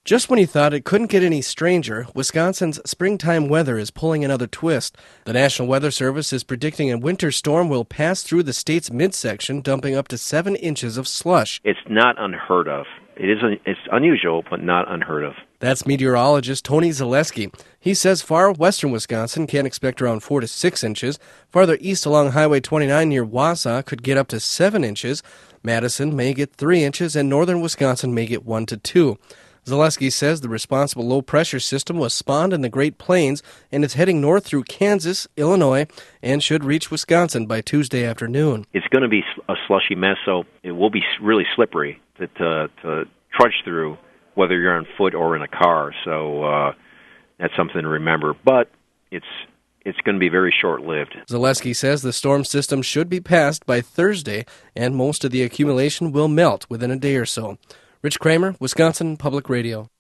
Just when you thought it couldn't get any stranger, Wisconsin's springtime weather is pulling another twist. The National Weather Service is predicting a winter storm will pass through the state's midsection, dumping up to 7 inches of slush. It's not unheard of. It's unusual, but not unheard of. That's meteorologist Tony Zaleski. He says far western Wisconsin can expect around 4 to 6 inches. Farther east along Highway 29 near Wausau could get up to 7 inches. Madison may get 3 inches, and northern Wisconsin may get 1 to 2. Zaleski says the responsible low-pressure system was spawned in the Great Plains and is heading north through Kansas, Illinois, and should reach Wisconsin by Tuesday afternoon. It's going to be a slushy mess, so it will be really slippery to trudge through, whether you're on foot or in a car. So that's something to remember. But it's going to be very short-lived. Zaleski says the storm system should be passed by Thursday, and most of the accumulation will melt within a day or so. Rich Kramer, Wisconsin Public Radio.